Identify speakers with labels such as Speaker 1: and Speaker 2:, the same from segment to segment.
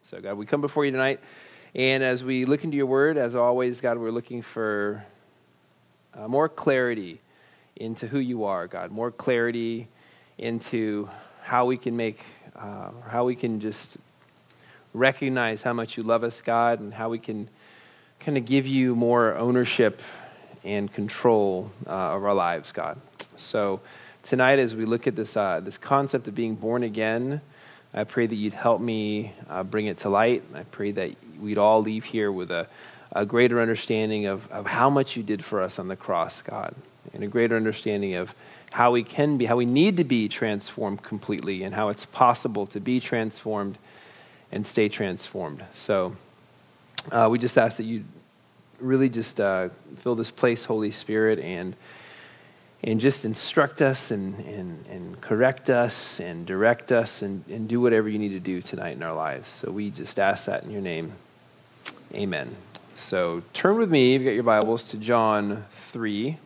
Speaker 1: So, God, we come before you tonight, and as we look into your word, as always, God, we're looking for more clarity into who you are, God, more clarity into how we can just recognize how much you love us, God, and how we can kind of give you more ownership and control of our lives, God. So tonight, as we look at this concept of being born again, I pray that you'd help me bring it to light. I pray that we'd all leave here with a greater understanding of how much you did for us on the cross, God, and a greater understanding of how we need to be transformed completely, and how it's possible to be transformed and stay transformed. So we just ask that you really just fill this place, Holy Spirit, and just instruct us and correct us and direct us and do whatever you need to do tonight in our lives. So we just ask that in your name. Amen. So turn with me, if you've got your Bibles, to John 3.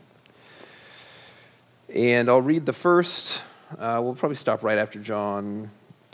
Speaker 1: And I'll read the first. We'll probably stop right after John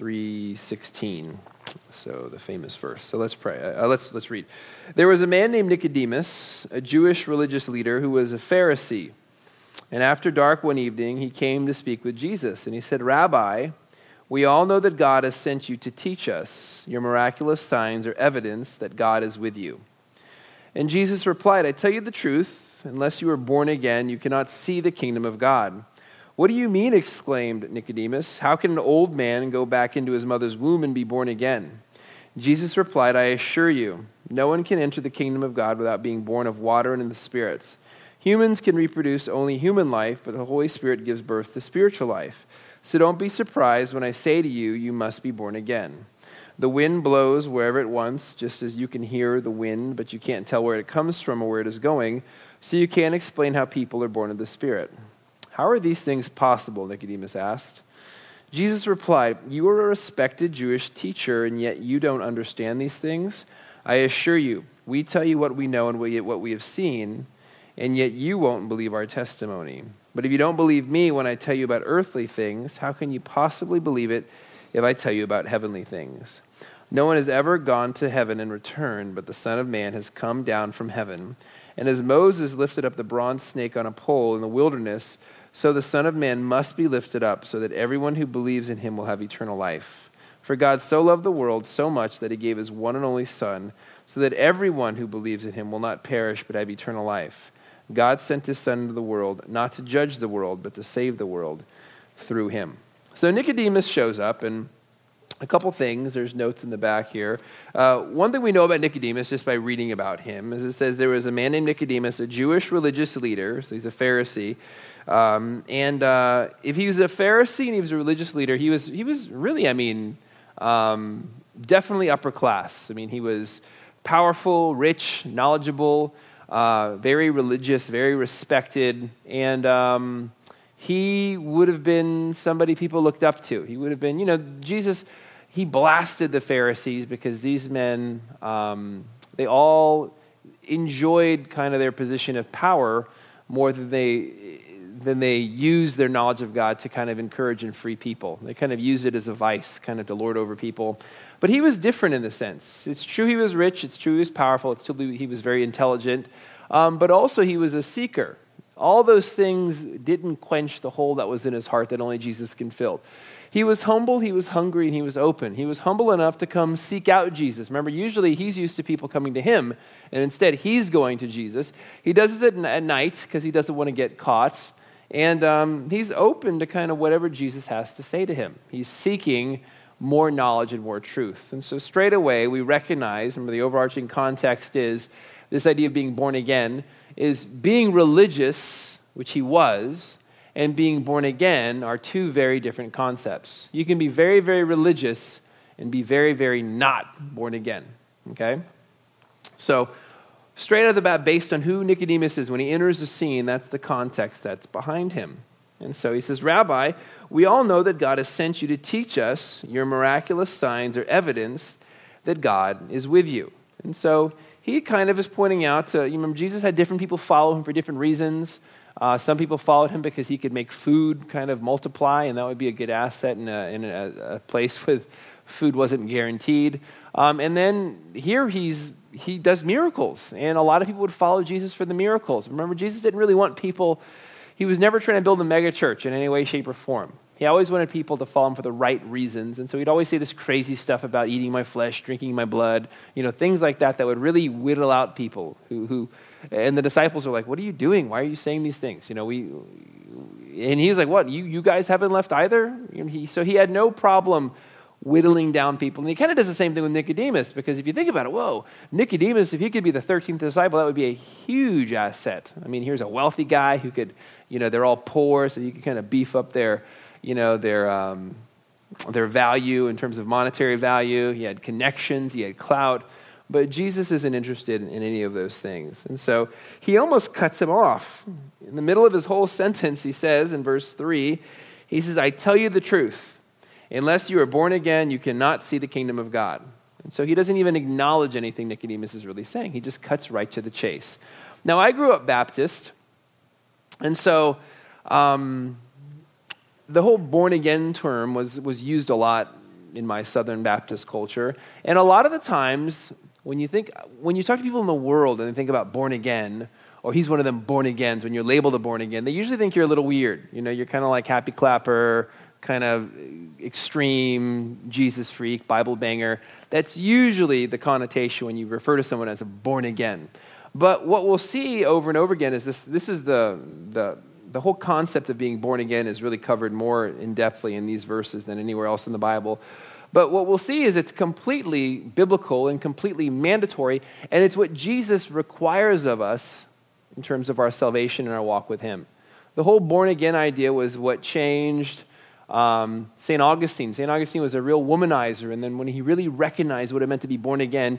Speaker 1: 3:16. So the famous verse. So let's pray. Let's read. There was a man named Nicodemus, a Jewish religious leader who was a Pharisee. And after dark one evening, he came to speak with Jesus. And he said, "Rabbi, we all know that God has sent you to teach us. Your miraculous signs are evidence that God is with you." And Jesus replied, "I tell you the truth, unless you are born again, you cannot see the kingdom of God." "What do you mean?" exclaimed Nicodemus. "How can an old man go back into his mother's womb and be born again?" Jesus replied, "I assure you, no one can enter the kingdom of God without being born of water and of the Spirit. Humans can reproduce only human life, but the Holy Spirit gives birth to spiritual life. So don't be surprised when I say to you, you must be born again. The wind blows wherever it wants, just as you can hear the wind, but you can't tell where it comes from or where it is going, so you can't explain how people are born of the Spirit." "How are these things possible?" Nicodemus asked. Jesus replied, "You are a respected Jewish teacher, and yet you don't understand these things? I assure you, we tell you what we know and what we have seen, and yet you won't believe our testimony. But if you don't believe me when I tell you about earthly things, how can you possibly believe it if I tell you about heavenly things? No one has ever gone to heaven and returned, but the Son of Man has come down from heaven. And as Moses lifted up the bronze snake on a pole in the wilderness, so the Son of Man must be lifted up, so that everyone who believes in him will have eternal life. For God so loved the world so much that he gave his one and only Son, so that everyone who believes in him will not perish but have eternal life. God sent his Son into the world, not to judge the world, but to save the world through him." So Nicodemus shows up, and a couple things. There's notes in the back here. One thing we know about Nicodemus, just by reading about him, is it says there was a man named Nicodemus, a Jewish religious leader, so he's a Pharisee. If he was a Pharisee and he was a religious leader, he was really, definitely upper class. He was powerful, rich, knowledgeable, very religious, very respected, and he would have been somebody people looked up to. He would have been, Jesus, he blasted the Pharisees because these men, they all enjoyed kind of their position of power more than they used their knowledge of God to kind of encourage and free people. They kind of used it as a vice, kind of to lord over people. But he was different in the sense. It's true he was rich, it's true he was powerful, it's true he was very intelligent, but also he was a seeker. All those things didn't quench the hole that was in his heart that only Jesus can fill. He was humble, he was hungry, and he was open. He was humble enough to come seek out Jesus. Remember, usually he's used to people coming to him, and instead he's going to Jesus. He does it at night because he doesn't want to get caught. And he's open to kind of whatever Jesus has to say to him. He's seeking more knowledge and more truth. And so straight away we recognize, remember the overarching context is this idea of being born again, is being religious, which he was, and being born again are two very different concepts. You can be very, very religious and be very, very not born again, okay? So straight out of the bat, based on who Nicodemus is, when he enters the scene, that's the context that's behind him. And so he says, "Rabbi, we all know that God has sent you to teach us. Your miraculous signs are evidence that God is with you." And so he kind of is pointing out to, you remember Jesus had different people follow him for different reasons. Some people followed him because he could make food kind of multiply, and that would be a good asset in a place with Food wasn't guaranteed. And then here he does miracles, and a lot of people would follow Jesus for the miracles. Remember, Jesus didn't really want people, he was never trying to build a mega church in any way, shape, or form. He always wanted people to follow him for the right reasons, and so he'd always say this crazy stuff about eating my flesh, drinking my blood, things like that would really whittle out people who and the disciples were like, what are you doing? Why are you saying these things? And he was like, what, you guys haven't left either? So he had no problem whittling down people. And he kind of does the same thing with Nicodemus, because if you think about it, whoa, Nicodemus, if he could be the 13th disciple, that would be a huge asset. I mean, here's a wealthy guy who could, they're all poor, so you could kind of beef up their value in terms of monetary value. He had connections, he had clout, but Jesus isn't interested in any of those things. And so he almost cuts him off. In the middle of his whole sentence, he says in verse 3, he says, I tell you the truth. Unless you are born again, you cannot see the kingdom of God. And so he doesn't even acknowledge anything Nicodemus is really saying. He just cuts right to the chase. Now, I grew up Baptist, and so the whole born-again term was used a lot in my Southern Baptist culture. And a lot of the times, when you talk to people in the world and they think about born again, or he's one of them born-agains, when you're labeled a born-again, they usually think you're a little weird. You're kind of like happy clapper, kind of extreme Jesus freak, Bible banger. That's usually the connotation when you refer to someone as a born again. But what we'll see over and over again is this is the whole concept of being born again is really covered more in-depthly in these verses than anywhere else in the Bible. But what we'll see is it's completely biblical and completely mandatory, and it's what Jesus requires of us in terms of our salvation and our walk with him. The whole born again idea was what changed St. Augustine. St. Augustine was a real womanizer, and then when he really recognized what it meant to be born again,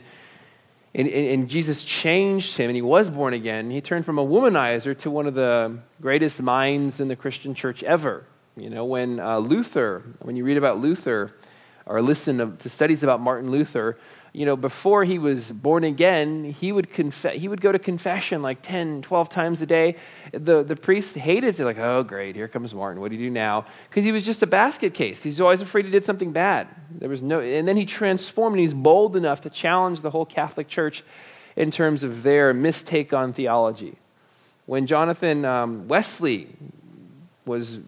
Speaker 1: and Jesus changed him, and he was born again, he turned from a womanizer to one of the greatest minds in the Christian church ever. When you read about Luther, or listen to studies about Martin Luther, before he was born again, he would go to confession like 10, 12 times a day. The priest hated it. Like, oh, great, here comes Martin. What do you do now? Because he was just a basket case, because he's always afraid he did something bad. And then he transformed, and he's bold enough to challenge the whole Catholic Church in terms of their mistake on theology. When Jonathan Wesley was,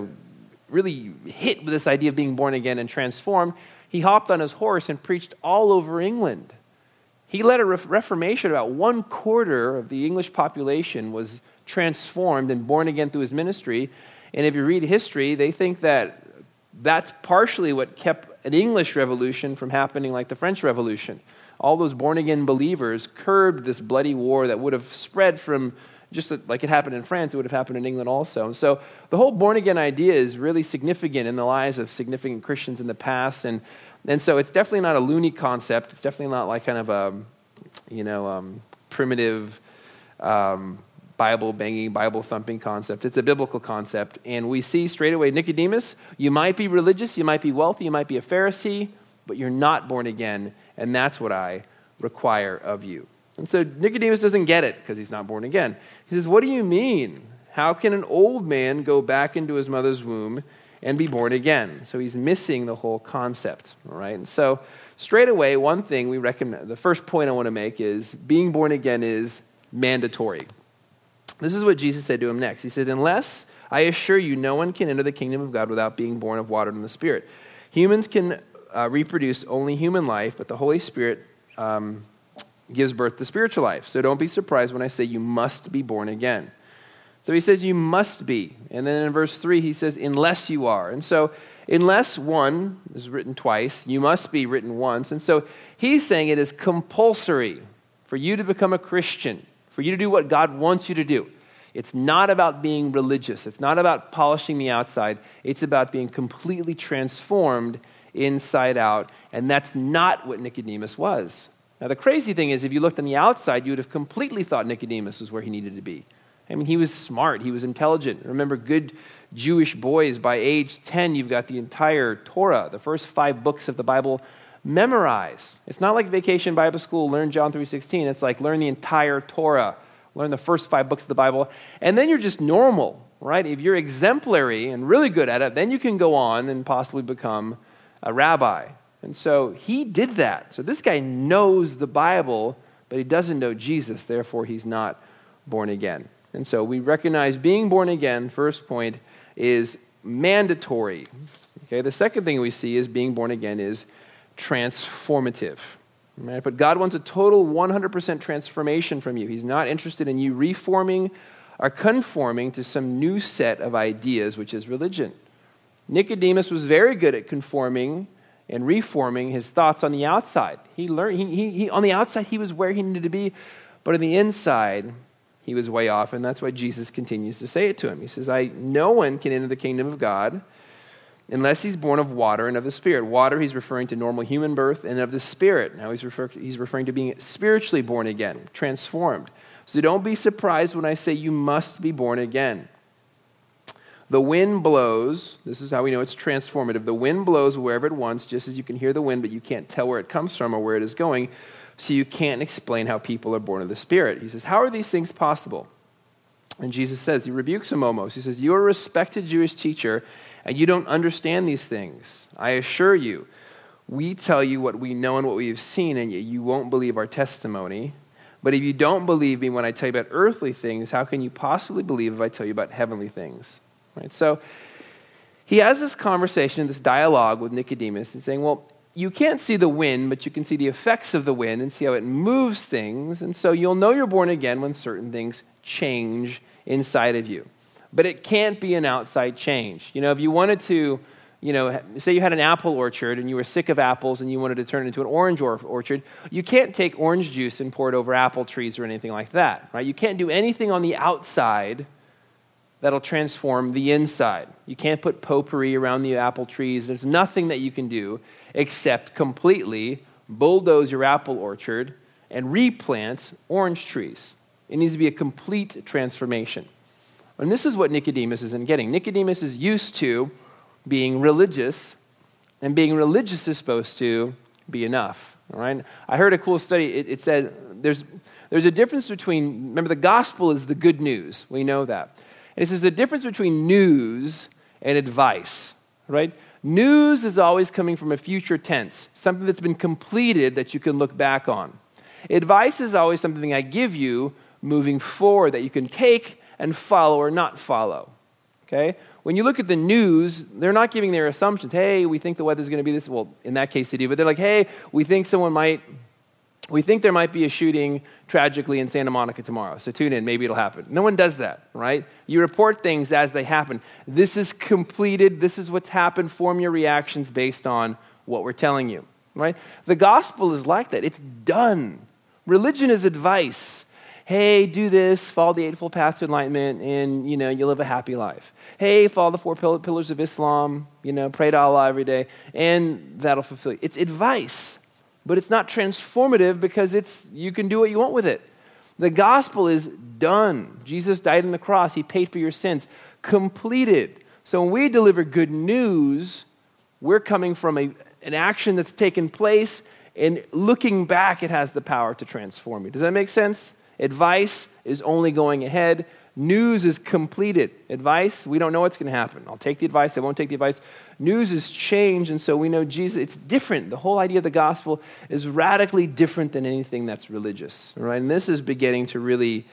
Speaker 1: really hit with this idea of being born again and transformed, he hopped on his horse and preached all over England. He led a reformation. About 1/4 of the English population was transformed and born again through his ministry. And if you read history, they think that that's partially what kept an English revolution from happening like the French Revolution. All those born-again believers curbed this bloody war that would have spread from, just like it happened in France, it would have happened in England also. And so the whole born-again idea is really significant in the lives of significant Christians in the past. And so it's definitely not a loony concept. It's definitely not like kind of a, primitive Bible-banging, Bible-thumping concept. It's a biblical concept. And we see straight away, Nicodemus, you might be religious, you might be wealthy, you might be a Pharisee, but you're not born again, and that's what I require of you. And so Nicodemus doesn't get it because he's not born again. He says, what do you mean? How can an old man go back into his mother's womb and be born again? So he's missing the whole concept, all right? And so straight away, one thing we recommend, the first point I want to make is being born again is mandatory. This is what Jesus said to him next. He said, unless, I assure you, no one can enter the kingdom of God without being born of water and the Spirit. Humans can reproduce only human life, but the Holy Spirit gives birth to spiritual life. So don't be surprised when I say you must be born again. So he says you must be. And then in verse 3 he says unless you are. And so unless one is written twice, you must be written once. And so he's saying it is compulsory for you to become a Christian, for you to do what God wants you to do. It's not about being religious. It's not about polishing the outside. It's about being completely transformed inside out. And that's not what Nicodemus was. Now, the crazy thing is, if you looked on the outside, you would have completely thought Nicodemus was where he needed to be. I mean, he was smart. He was intelligent. Remember, good Jewish boys, by age 10, you've got the entire Torah, the first 5 books of the Bible, memorized. It's not like Vacation Bible School, learn John 3:16. It's like learn the entire Torah, learn the first 5 books of the Bible, and then you're just normal, right? If you're exemplary and really good at it, then you can go on and possibly become a rabbi. And so he did that. So this guy knows the Bible, but he doesn't know Jesus. Therefore, he's not born again. And so we recognize being born again, first point, is mandatory. Okay, the second thing we see is being born again is transformative. Right? But God wants a total 100% transformation from you. He's not interested in you reforming or conforming to some new set of ideas, which is religion. Nicodemus was very good at conforming and reforming his thoughts on the outside. He learned he on the outside he was where he needed to be, but on the inside he was way off, and that's why Jesus continues to say it to him. He says, no one can enter the kingdom of God unless he's born of water and of the Spirit. Water, he's referring to normal human birth, and of the Spirit. Now he's referring to being spiritually born again, transformed. So don't be surprised when I say you must be born again. The wind blows. This is how we know it's transformative. The wind blows wherever it wants, just as you can hear the wind, but you can't tell where it comes from or where it is going. So you can't explain how people are born of the Spirit. He says, how are these things possible? And Jesus says, he rebukes him almost. He says, you are a respected Jewish teacher, and you don't understand these things. I assure you, we tell you what we know and what we have seen, and yet you won't believe our testimony. But if you don't believe me when I tell you about earthly things, how can you possibly believe if I tell you about heavenly things? Right? So he has this conversation, this dialogue with Nicodemus, and saying, well, you can't see the wind, but you can see the effects of the wind and see how it moves things. And so you'll know you're born again when certain things change inside of you. But it can't be an outside change. If you wanted to, say you had an apple orchard and you were sick of apples and you wanted to turn it into an orange orchard, you can't take orange juice and pour it over apple trees or anything like that, right? You can't do anything on the outside that'll transform the inside. You can't put potpourri around the apple trees. There's nothing that you can do except completely bulldoze your apple orchard and replant orange trees. It needs to be a complete transformation. And this is what Nicodemus isn't getting. Nicodemus is used to being religious, and being religious is supposed to be enough. All right? I heard a cool study. It said there's a difference between, remember, the gospel is the good news. We know that. And it says the difference between news and advice, right? News is always coming from a future tense, something that's been completed that you can look back on. Advice is always something I give you moving forward that you can take and follow or not follow, okay? When you look at the news, they're not giving their assumptions. Hey, we think the weather's going to be this. Well, in that case they do, but they're like, hey, we think there might be a shooting tragically in Santa Monica tomorrow, so tune in, maybe it'll happen. No one does that, right? You report things as they happen. This is completed, this is what's happened, form your reactions based on what we're telling you, right? The gospel is like that, it's done. Religion is advice. Hey, do this, follow the Eightfold Path to Enlightenment, and you'll live a happy life. Hey, follow the 4 pillars of Islam, pray to Allah every day, and that'll fulfill you. It's advice. But it's not transformative because you can do what you want with it. The gospel is done. Jesus died on the cross. He paid for your sins. Completed. So when we deliver good news, we're coming from an action that's taken place, and looking back, it has the power to transform you. Does that make sense? Advice is only going ahead. News is completed. Advice, we don't know what's going to happen. I'll take the advice, I won't take the advice. News is change, and so we know Jesus, it's different. The whole idea of the gospel is radically different than anything that's religious. Right? And this is beginning to really,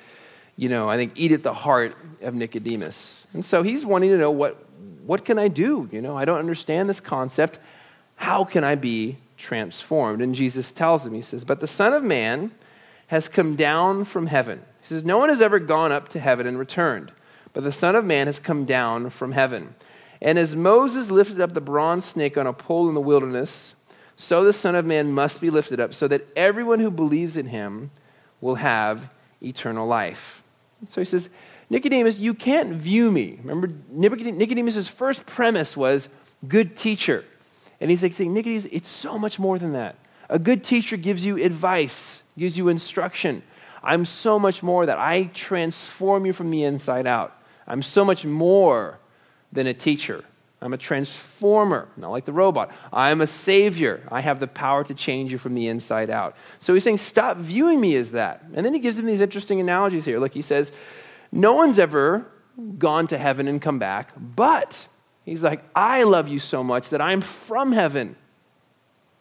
Speaker 1: I think, eat at the heart of Nicodemus. And so he's wanting to know, what can I do? I don't understand this concept. How can I be transformed? And Jesus tells him, he says, but the Son of Man has come down from heaven. He says, no one has ever gone up to heaven and returned, but the Son of Man has come down from heaven. And as Moses lifted up the bronze snake on a pole in the wilderness, so the Son of Man must be lifted up, so that everyone who believes in him will have eternal life. So he says, Nicodemus, you can't view me. Remember, Nicodemus' first premise was good teacher. And he's like saying, Nicodemus, it's so much more than that. A good teacher gives you advice, gives you instruction. I'm so much more that I transform you from the inside out. I'm so much more than a teacher. I'm a transformer, not like the robot. I'm a savior. I have the power to change you from the inside out. So he's saying, stop viewing me as that. And then he gives him these interesting analogies here. Look, he says, no one's ever gone to heaven and come back, but he's like, I love you so much that I'm from heaven.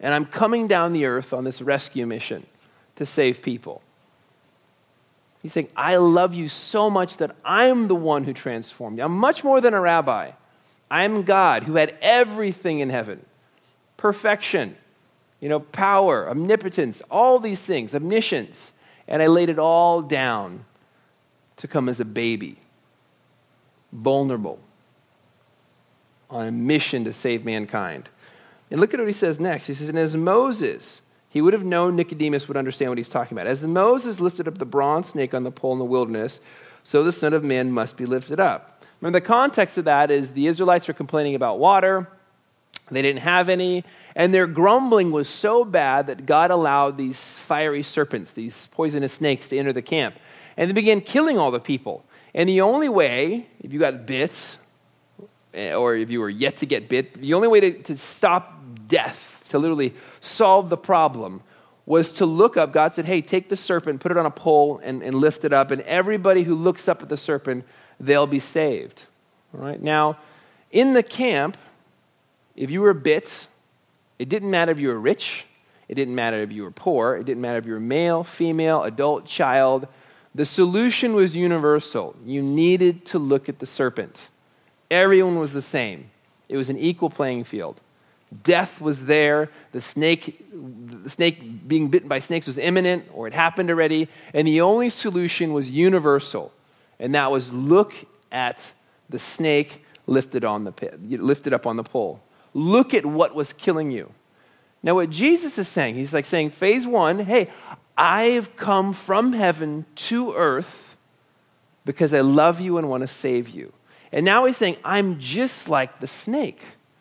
Speaker 1: and I'm coming down the earth on this rescue mission to save people. He's saying, I love you so much that I'm the one who transformed you. I'm much more than a rabbi. I'm God who had everything in heaven. Perfection, power, omnipotence, all these things, omniscience. And I laid it all down to come as a baby, vulnerable, on a mission to save mankind. And look at what he says next. He says, and as Moses, he would have known Nicodemus would understand what he's talking about. As Moses lifted up the bronze snake on the pole in the wilderness, so the Son of Man must be lifted up. Remember, the context of that is the Israelites were complaining about water. They didn't have any. And their grumbling was so bad that God allowed these fiery serpents, these poisonous snakes, to enter the camp. And they began killing all the people. And the only way, if you got bit, or if you were yet to get bit, the only way to stop death, to literally solve the problem, was to look up. God said, hey, take the serpent, put it on a pole, and lift it up. And everybody who looks up at the serpent, they'll be saved. All right? Now, in the camp, if you were bit, it didn't matter if you were rich. It didn't matter if you were poor. It didn't matter if you were male, female, adult, child. The solution was universal. You needed to look at the serpent. Everyone was the same. It was an equal playing field. Death was there. The snake being bitten by snakes was imminent, or it happened already. And the only solution was universal. And that was look at the snake lifted up on the pole. Look at what was killing you. Now what Jesus is saying, he's like saying, phase one, hey, I've come from heaven to earth because I love you and want to save you. And now he's saying, I'm just like the snake.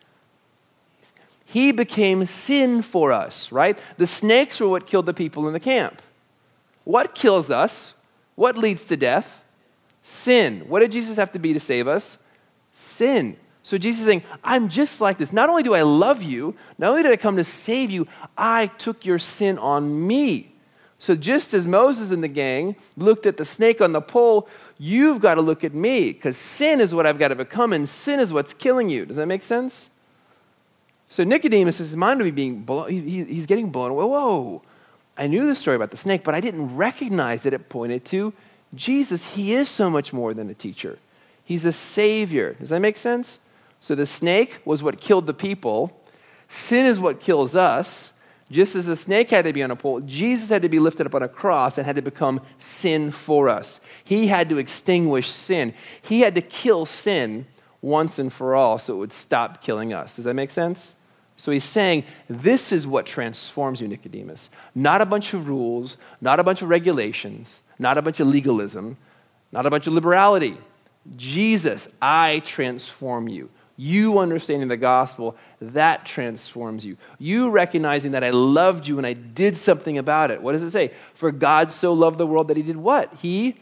Speaker 1: He became sin for us, right? The snakes were what killed the people in the camp. What kills us? What leads to death? Sin. What did Jesus have to be to save us? Sin. So Jesus is saying, I'm just like this. Not only do I love you, not only did I come to save you, I took your sin on me. So just as Moses and the gang looked at the snake on the pole, you've got to look at me, because sin is what I've got to become, and sin is what's killing you. Does that make sense? So Nicodemus, his mind would be being blown, he's getting blown away. Whoa, I knew the story about the snake, but I didn't recognize that it pointed to Jesus. He is so much more than a teacher. He's a savior. Does that make sense? So the snake was what killed the people. Sin is what kills us. Just as the snake had to be on a pole, Jesus had to be lifted up on a cross and had to become sin for us. He had to extinguish sin. He had to kill sin once and for all so it would stop killing us. Does that make sense? So he's saying, this is what transforms you, Nicodemus. Not a bunch of rules, not a bunch of regulations, not a bunch of legalism, not a bunch of liberality. Jesus, I transform you. You understanding the gospel, that transforms you. You recognizing that I loved you and I did something about it. What does it say? For God so loved the world that he did what? He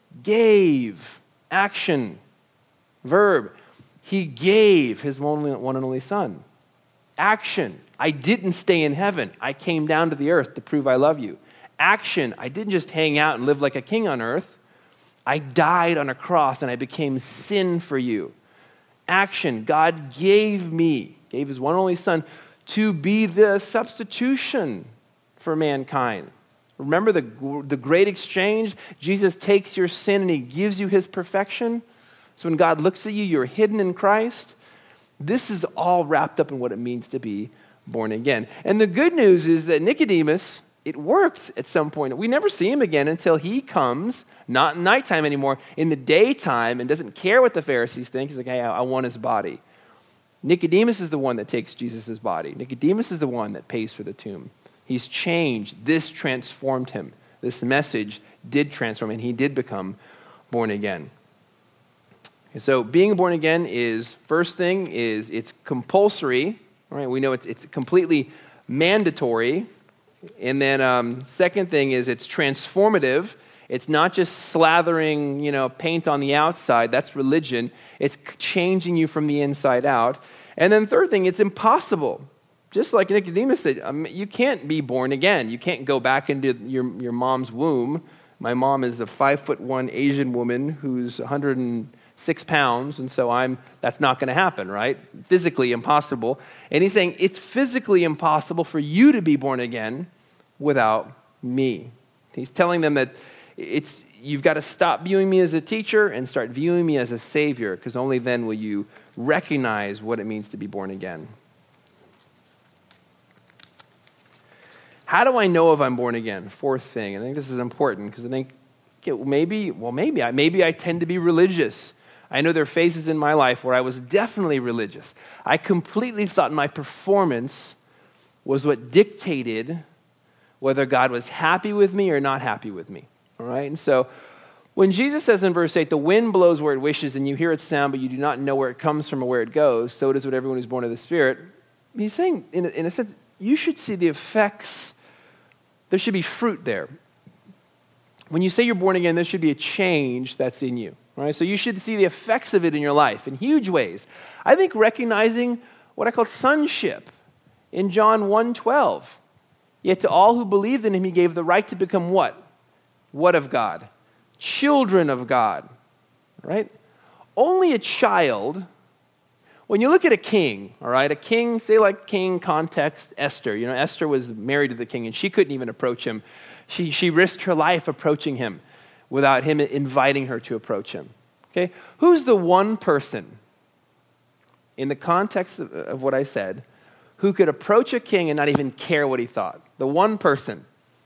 Speaker 1: gave. Action. Verb. He gave his one and only son. Action. I didn't stay in heaven. I came down to the earth to prove I love you. Action. I didn't just hang out and live like a king on earth. I died on a cross and I became sin for you. Action. God gave his one and only son to be the substitution for mankind. Remember the great exchange? Jesus takes your sin and he gives you his perfection. So when God looks at you, you're hidden in Christ. This is all wrapped up in what it means to be born again. And the good news is that Nicodemus, it worked at some point. We never see him again until he comes, not in nighttime anymore, in the daytime, and doesn't care what the Pharisees think. He's like, hey, I want his body. Nicodemus is the one that takes Jesus' body. Nicodemus is the one that pays for the tomb. He's changed. This transformed him. This message did transform him, and he did become born again. And so being born again is, first thing is it's compulsory. Right? We know it's completely mandatory. And then second thing is it's transformative. It's not just slathering, paint on the outside. That's religion. It's changing you from the inside out. And then third thing, it's impossible. Just like Nicodemus said, you can't be born again. You can't go back into your mom's womb. My mom is a 5'1" Asian woman who's 160 6 pounds, and so that's not going to happen, right? Physically impossible. And he's saying it's physically impossible for you to be born again without me. He's telling them that you've got to stop viewing me as a teacher and start viewing me as a savior, because only then will you recognize what it means to be born again. How do I know if I'm born again? Fourth thing. I think this is important because I think maybe I tend to be religious. I know there are phases in my life where I was definitely religious. I completely thought my performance was what dictated whether God was happy with me or not happy with me. All right? And so when Jesus says in verse 8, the wind blows where it wishes and you hear its sound, but you do not know where it comes from or where it goes, so it is with everyone who's born of the Spirit. He's saying, in a sense, you should see the effects. There should be fruit there. When you say you're born again, there should be a change that's in you. Right? So you should see the effects of it in your life in huge ways. I think recognizing what I call sonship in John 1:12. Yet to all who believed in him, he gave the right to become what? What of God? Children of God. Right? Only a child, when you look at a king, all right, a king, say like king context, Esther. You know, Esther was married to the king and she couldn't even approach him. She risked her life approaching him without him inviting her to approach him. Okay? Who's the one person, in the context of what I said, who could approach a king and not even care what he thought? The one person.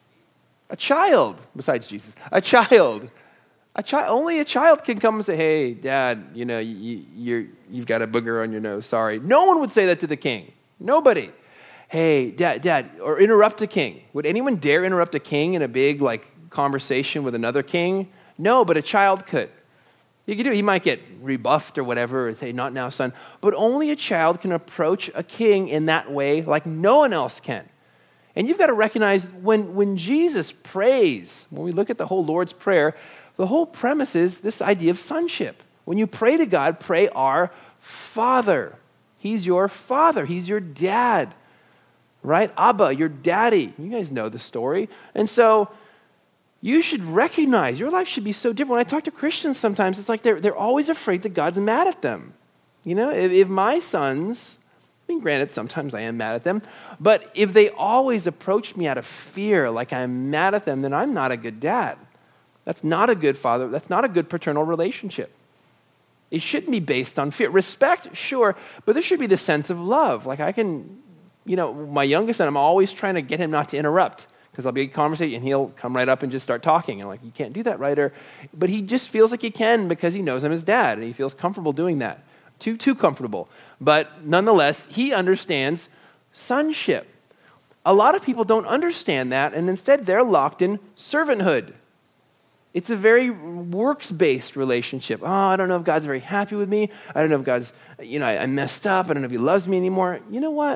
Speaker 1: A child, besides Jesus. A child. Only a child can come and say, hey, Dad, you know, you've got a booger on your nose, sorry. No one would say that to the king. Nobody. Hey, Dad, or interrupt a king. Would anyone dare interrupt a king in a big, conversation with another king? No, but a child could. He could do it. He might get rebuffed or whatever, or say, not now, son. But only a child can approach a king in that way like no one else can. And you've got to recognize when Jesus prays, when we look at the whole Lord's Prayer, the whole premise is this idea of sonship. When you pray to God, pray our Father. He's your Father. He's your dad. Right? Abba, your daddy. You guys know the story. And so you should recognize your life should be so different. When I talk to Christians sometimes, it's like they're always afraid that God's mad at them. You know, if my sons, I mean, granted, sometimes I am mad at them, but if they always approach me out of fear, like I'm mad at them, then I'm not a good dad. That's not a good father. That's not a good paternal relationship. It shouldn't be based on fear. Respect, sure, but there should be the sense of love. Like I can, my youngest son, I'm always trying to get him not to interrupt because I'll be in conversation and he'll come right up and just start talking. And I'm like, you can't do that, right? But he just feels like he can because he knows I'm his dad and he feels comfortable doing that. Too comfortable. But nonetheless, he understands sonship. A lot of people don't understand that, and instead they're locked in servanthood. It's a very works-based relationship. Oh, I don't know if God's very happy with me. I don't know if God's, I messed up. I don't know if he loves me anymore. You know what?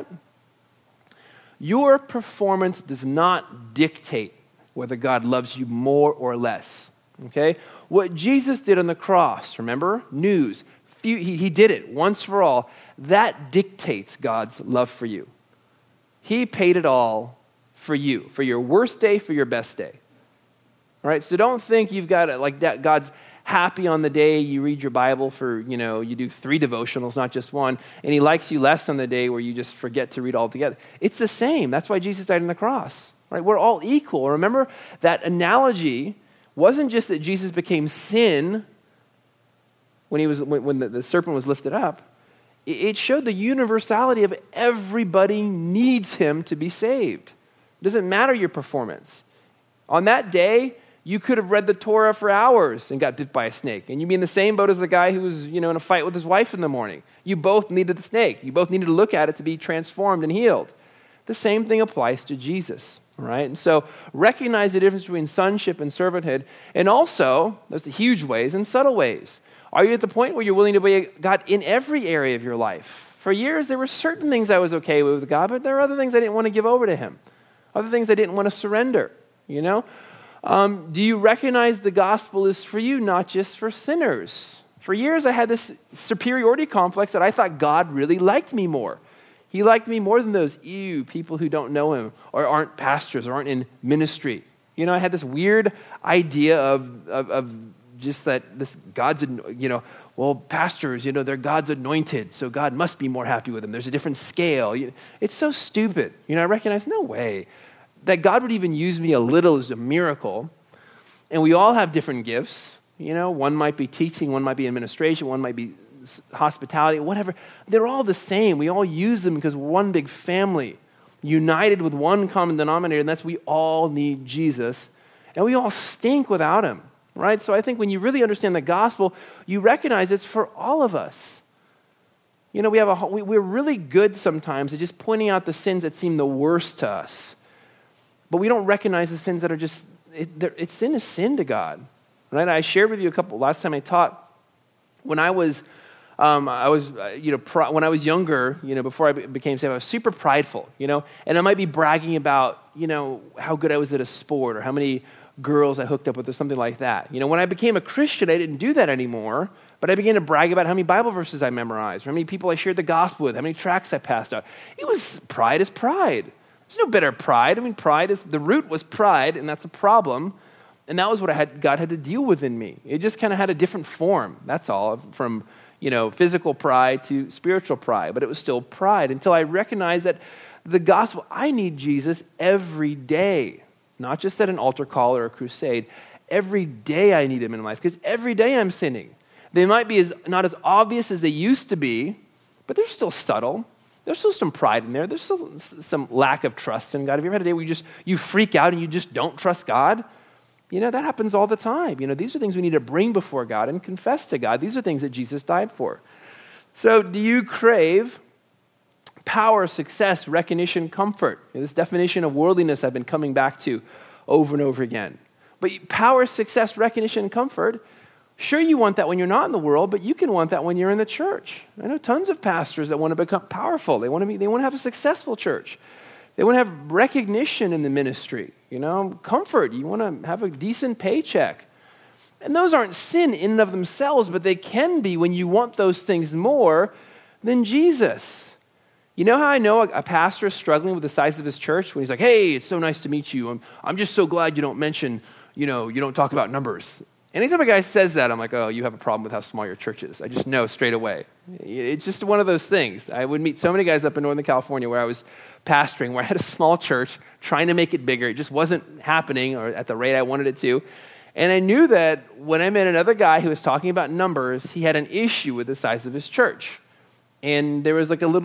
Speaker 1: Your performance does not dictate whether God loves you more or less. Okay? What Jesus did on the cross, remember? News. He did it once for all. That dictates God's love for you. He paid it all for you, for your worst day, for your best day. All right? So don't think you've got it like that. God's happy on the day you read your Bible for, you do 3 devotionals, not just one, and he likes you less on the day where you just forget to read all together. It's the same. That's why Jesus died on the cross. Right? We're all equal. Remember, that analogy wasn't just that Jesus became sin when the serpent was lifted up. It showed the universality of everybody needs him to be saved. It doesn't matter your performance. On that day, you could have read the Torah for hours and got bit by a snake. And you'd be in the same boat as the guy who was, in a fight with his wife in the morning. You both needed the snake. You both needed to look at it to be transformed and healed. The same thing applies to Jesus, right? And so recognize the difference between sonship and servanthood. And also, there's the huge ways and subtle ways. Are you at the point where you're willing to obey God in every area of your life? For years, there were certain things I was okay with God, but there are other things I didn't want to give over to him. Other things I didn't want to surrender, Do you recognize the gospel is for you, not just for sinners? For years, I had this superiority complex that I thought God really liked me more. He liked me more than those people who don't know him or aren't pastors or aren't in ministry. I had this weird idea of just that this God's, pastors, they're God's anointed, so God must be more happy with them. There's a different scale. It's so stupid. I recognize, no way. That God would even use me a little is a miracle. And we all have different gifts. One might be teaching, one might be administration, one might be hospitality, whatever. They're all the same. We all use them because we're one big family, united with one common denominator, and that's we all need Jesus. And we all stink without him, right? So I think when you really understand the gospel, you recognize it's for all of us. We're really good sometimes at just pointing out the sins that seem the worst to us. But we don't recognize the sins that are just, sin is sin to God, right? I shared with you last time I taught, when I was when I was younger, before I became saved, I was super prideful, and I might be bragging about, how good I was at a sport or how many girls I hooked up with or something like that. When I became a Christian, I didn't do that anymore, but I began to brag about how many Bible verses I memorized, or how many people I shared the gospel with, how many tracts I passed out. Pride is pride. There's no better pride. The root was pride, and that's a problem. And that was what God had to deal with in me. It just kind of had a different form, that's all, from, physical pride to spiritual pride. But it was still pride until I recognized that the gospel, I need Jesus every day, not just at an altar call or a crusade. Every day I need him in my life, because every day I'm sinning. They might be not as obvious as they used to be, but they're still subtle. There's still some pride in there. There's still some lack of trust in God. Have you ever had a day where you freak out and you just don't trust God? That happens all the time. These are things we need to bring before God and confess to God. These are things that Jesus died for. So do you crave power, success, recognition, comfort? This definition of worldliness I've been coming back to over and over again. But power, success, recognition, comfort, sure, you want that when you're not in the world, but you can want that when you're in the church. I know tons of pastors that want to become powerful. They want to have a successful church. They want to have recognition in the ministry, comfort. You want to have a decent paycheck. And those aren't sin in and of themselves, but they can be when you want those things more than Jesus. You know how I know a pastor is struggling with the size of his church? When he's like, hey, it's so nice to meet you. I'm just so glad you don't mention, you don't talk about numbers. Anytime a guy says that, I'm like, oh, you have a problem with how small your church is. I just know straight away. It's just one of those things. I would meet so many guys up in Northern California where I was pastoring, where I had a small church trying to make it bigger. It just wasn't happening or at the rate I wanted it to. And I knew that when I met another guy who was talking about numbers, he had an issue with the size of his church. And there was like there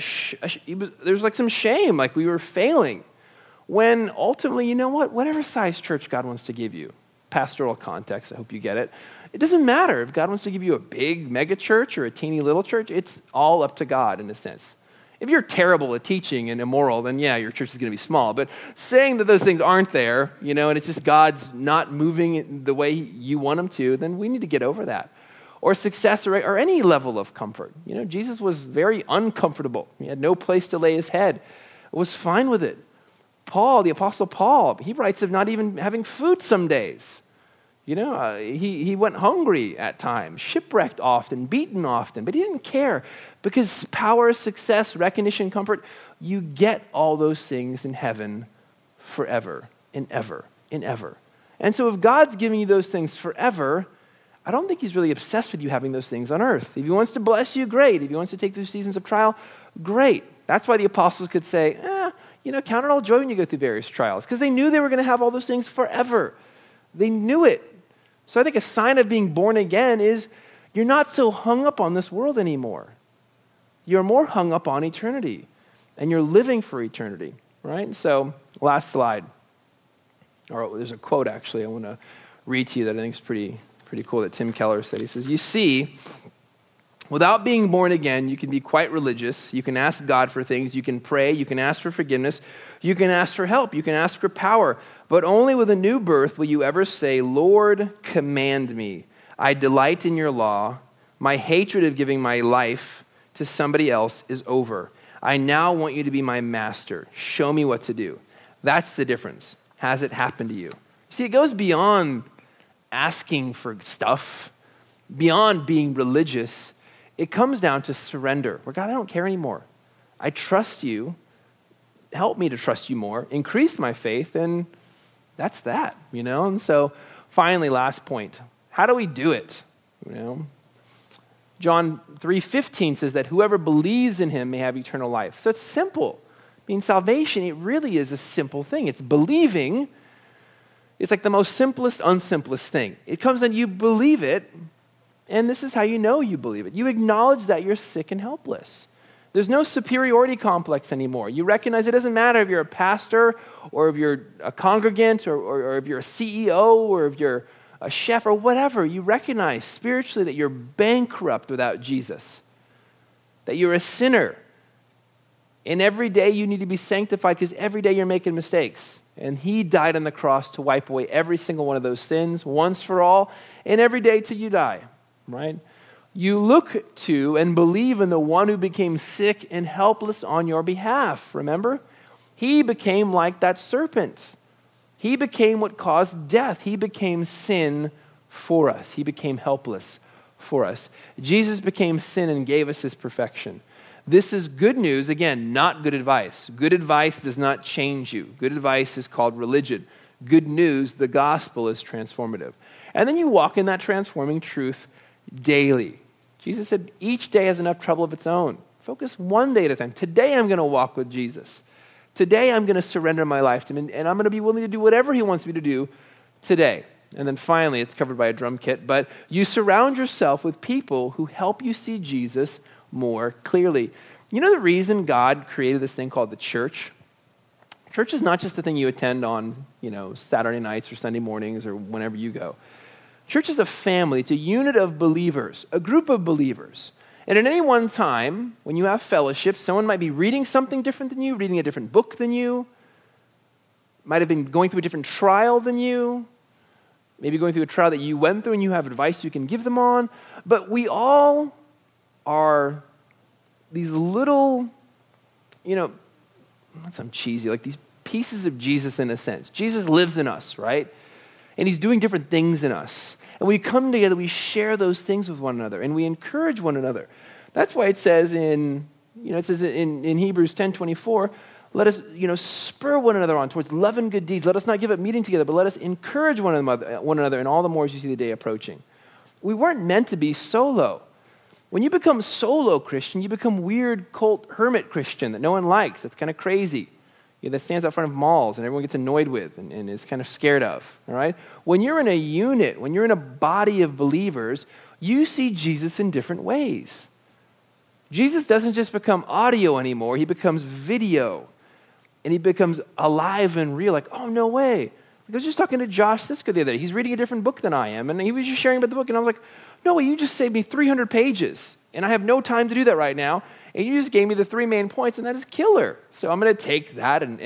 Speaker 1: was like some shame, like we were failing. When ultimately, whatever size church God wants to give you, pastoral context, I hope you get it. It doesn't matter if God wants to give you a big mega church or a teeny little church. It's all up to God in a sense. If you're terrible at teaching and immoral, then yeah, your church is going to be small. But saying that those things aren't there, and it's just God's not moving the way you want him to, then we need to get over that. Or success or any level of comfort. Jesus was very uncomfortable. He had no place to lay his head. Was fine with it. Paul, the Apostle Paul, he writes of not even having food some days. He went hungry at times, shipwrecked often, beaten often, but he didn't care because power, success, recognition, comfort, you get all those things in heaven forever and ever and ever. And so if God's giving you those things forever, I don't think he's really obsessed with you having those things on earth. If he wants to bless you, great. If he wants to take through seasons of trial, great. That's why the apostles could say, count it all joy when you go through various trials, because they knew they were going to have all those things forever. They knew it. So I think a sign of being born again is you're not so hung up on this world anymore. You're more hung up on eternity, and you're living for eternity, right? So last slide. Or there's a quote, actually, I want to read to you that I think is pretty cool that Tim Keller said. He says, you see, without being born again, you can be quite religious. You can ask God for things. You can pray. You can ask for forgiveness. You can ask for help. You can ask for power. But only with a new birth will you ever say, Lord, command me. I delight in your law. My hatred of giving my life to somebody else is over. I now want you to be my master. Show me what to do. That's the difference. Has it happened to you? See, it goes beyond asking for stuff, beyond being religious. It comes down to surrender. Where God, I don't care anymore. I trust you. Help me to trust you more. Increase my faith, and that's that, And so finally, last point. How do we do it? You know, John 3:15 says that whoever believes in him may have eternal life. So it's simple. I mean, salvation, it really is a simple thing. It's believing. It's like the most simplest, unsimplest thing. It comes and you believe it, and this is how you know you believe it. You acknowledge that you're sick and helpless. There's no superiority complex anymore. You recognize it doesn't matter if you're a pastor or if you're a congregant or if you're a CEO or if you're a chef or whatever. You recognize spiritually that you're bankrupt without Jesus, that you're a sinner. And every day you need to be sanctified because every day you're making mistakes. And he died on the cross to wipe away every single one of those sins once for all, and every day till you die, right? You look to and believe in the one who became sick and helpless on your behalf, remember? He became like that serpent. He became what caused death. He became sin for us. He became helpless for us. Jesus became sin and gave us his perfection. This is good news, again, not good advice. Good advice does not change you. Good advice is called religion. Good news, the gospel, is transformative. And then you walk in that transforming truth daily. Jesus said each day has enough trouble of its own. Focus one day at a time. Today I'm going to walk with Jesus. Today I'm going to surrender my life to him, and I'm going to be willing to do whatever he wants me to do today. And then finally, it's covered by a drum kit, but you surround yourself with people who help you see Jesus more clearly. You know the reason God created this thing called the church? Church is not just a thing you attend on, Saturday nights or Sunday mornings or whenever you go. Church is a family. It's a unit of believers, a group of believers. And at any one time, when you have fellowship, someone might be reading something different than you, reading a different book than you, might have been going through a different trial than you, maybe going through a trial that you went through and you have advice you can give them on. But we all are these little, not some cheesy, like these pieces of Jesus in a sense. Jesus lives in us, right? And he's doing different things in us. And we come together, we share those things with one another, and we encourage one another. That's why it says in Hebrews 10:24, let us, spur one another on towards love and good deeds. Let us not give up meeting together, but let us encourage one another, and all the more as you see the day approaching. We weren't meant to be solo. When you become solo Christian, you become weird cult hermit Christian that no one likes. It's kind of crazy. That stands out front of malls and everyone gets annoyed with and is kind of scared of. All right? When you're in a unit, when you're in a body of believers, you see Jesus in different ways. Jesus doesn't just become audio anymore. He becomes video. And he becomes alive and real. Like, oh, no way. I was just talking to Josh Sisko the other day. He's reading a different book than I am. And he was just sharing about the book. And I was like, no way, you just saved me 300 pages. And I have no time to do that right now. And you just gave me the 3 main points, and that is killer. So I'm going to take that, and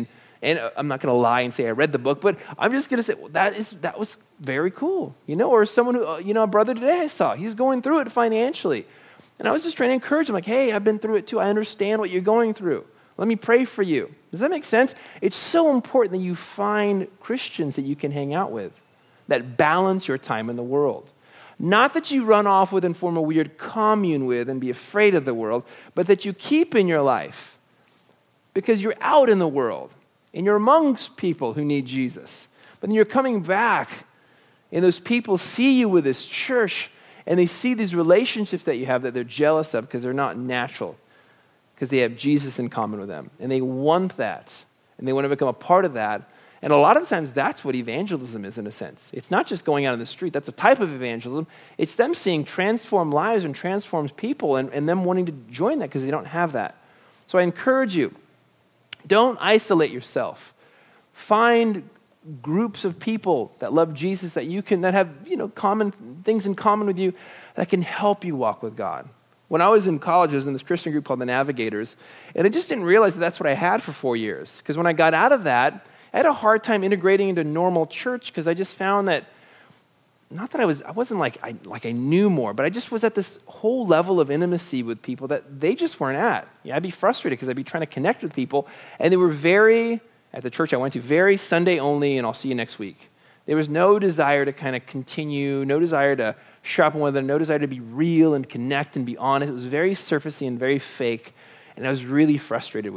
Speaker 1: I'm not going to lie and say I read the book, but I'm just going to say, well, that was very cool. Or someone who, a brother today I saw, he's going through it financially. And I was just trying to encourage him, like, hey, I've been through it too. I understand what you're going through. Let me pray for you. Does that make sense? It's so important that you find Christians that you can hang out with that balance your time in the world. Not that you run off with and form a weird commune with and be afraid of the world, but that you keep in your life because you're out in the world and you're amongst people who need Jesus. But then you're coming back and those people see you with this church and they see these relationships that you have that they're jealous of because they're not natural, because they have Jesus in common with them. And they want that and they want to become a part of that. And a lot of times that's what evangelism is in a sense. It's not just going out on the street. That's a type of evangelism. It's them seeing transformed lives and transformed people and them wanting to join that because they don't have that. So I encourage you, don't isolate yourself. Find groups of people that love Jesus that have common things in common with you that can help you walk with God. When I was in college, I was in this Christian group called the Navigators, and I just didn't realize that that's what I had for 4 years. Because when I got out of that, I had a hard time integrating into normal church because I just found that, not that I wasn't like I knew more, but I just was at this whole level of intimacy with people that they just weren't at. I'd be frustrated because I'd be trying to connect with people, and they were at the church I went to, very Sunday only, and I'll see you next week. There was no desire to kind of continue, no desire to sharpen one another, no desire to be real and connect and be honest. It was very surfacey and very fake, and I was really frustrated with it.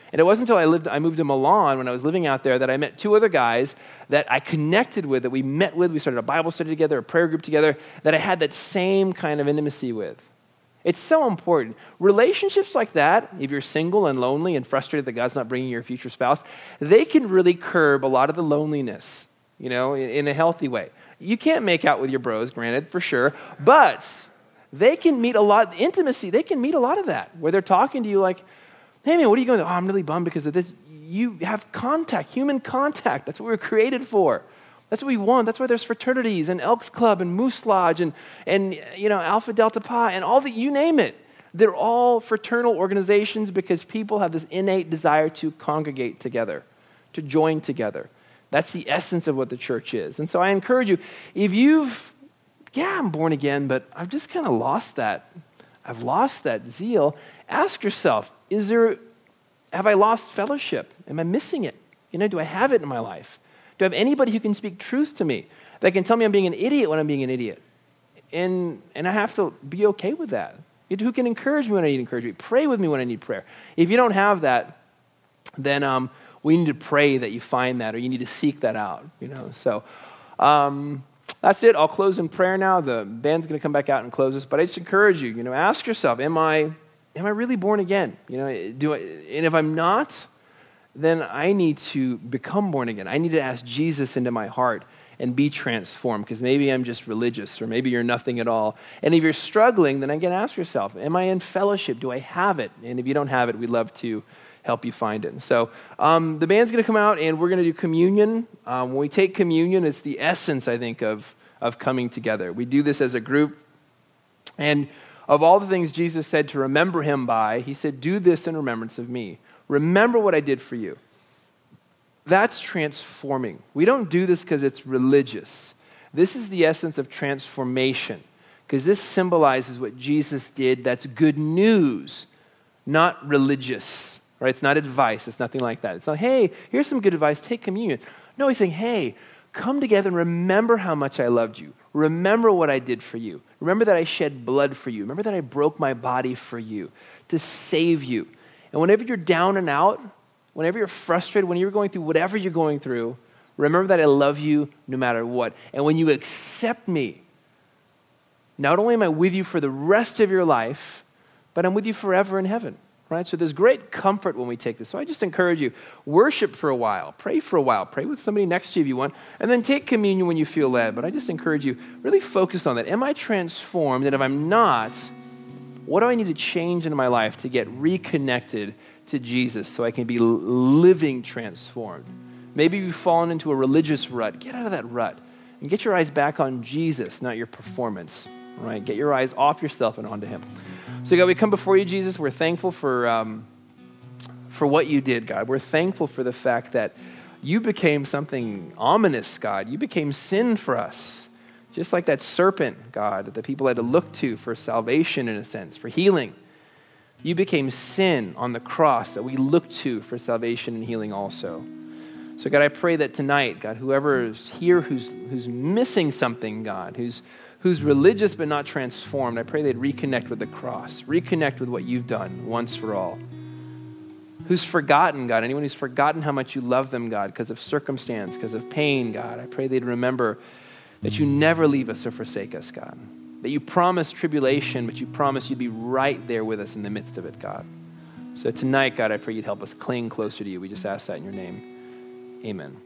Speaker 1: And it wasn't until I moved to Milan when I was living out there that I met 2 other guys that I connected with, that we met with. We started a Bible study together, a prayer group together, that I had that same kind of intimacy with. It's so important. Relationships like that, if you're single and lonely and frustrated that God's not bringing your future spouse, they can really curb a lot of the loneliness, in a healthy way. You can't make out with your bros, granted, for sure, but they can meet a lot, intimacy, they can meet a lot of that, where they're talking to you like, hey man, what are you going through? Oh, I'm really bummed because of this. You have contact, human contact. That's what we were created for. That's what we want. That's why there's fraternities and Elks Club and Moose Lodge and Alpha Delta Pi and all you name it. They're all fraternal organizations because people have this innate desire to congregate together, to join together. That's the essence of what the church is. And so I encourage you, if I'm born again, but I've just kind of lost that. I've lost that zeal. Ask yourself, have I lost fellowship? Am I missing it? Do I have it in my life? Do I have anybody who can speak truth to me, that can tell me I'm being an idiot when I'm being an idiot? And I have to be okay with that. Who can encourage me when I need encouragement? Pray with me when I need prayer. If you don't have that, then we need to pray that you find that, or you need to seek that out. So that's it. I'll close in prayer now. The band's going to come back out and close us. But I just encourage you. Ask yourself, am I really born again? And if I'm not, then I need to become born again. I need to ask Jesus into my heart and be transformed, because maybe I'm just religious, or maybe you're nothing at all. And if you're struggling, then again, ask yourself, am I in fellowship? Do I have it? And if you don't have it, we'd love to help you find it. So the band's going to come out, and we're going to do communion. When we take communion, it's the essence, I think, of coming together. We do this as a group. And of all the things Jesus said to remember him by, he said, do this in remembrance of me. Remember what I did for you. That's transforming. We don't do this because it's religious. This is the essence of transformation, because this symbolizes what Jesus did. That's good news, not religious, right? It's not advice. It's nothing like that. It's not, hey, here's some good advice, take communion. No, he's saying, hey, come together and remember how much I loved you. Remember what I did for you. Remember that I shed blood for you. Remember that I broke my body for you to save you. And whenever you're down and out, whenever you're frustrated, when you're going through whatever you're going through, remember that I love you no matter what. And when you accept me, not only am I with you for the rest of your life, but I'm with you forever in heaven, right? So there's great comfort when we take this. So I just encourage you, worship for a while, pray for a while, pray with somebody next to you if you want, and then take communion when you feel led. But I just encourage you, really focus on that. Am I transformed? And if I'm not, what do I need to change in my life to get reconnected to Jesus so I can be living transformed? Maybe you've fallen into a religious rut. Get out of that rut and get your eyes back on Jesus, not your performance, right? Get your eyes off yourself and onto him. So God, we come before you, Jesus. We're thankful for what you did, God. We're thankful for the fact that you became something ominous, God. You became sin for us. Just like that serpent, God, that people had to look to for salvation in a sense, for healing. You became sin on the cross that we look to for salvation and healing also. So God, I pray that tonight, God, whoever is here who's missing something, God, who's religious but not transformed, I pray they'd reconnect with the cross, reconnect with what you've done once for all. Who's forgotten, God, anyone who's forgotten how much you love them, God, because of circumstance, because of pain, God, I pray they'd remember that you never leave us or forsake us, God. That you promise tribulation, but you promise you'd be right there with us in the midst of it, God. So tonight, God, I pray you'd help us cling closer to you. We just ask that in your name. Amen.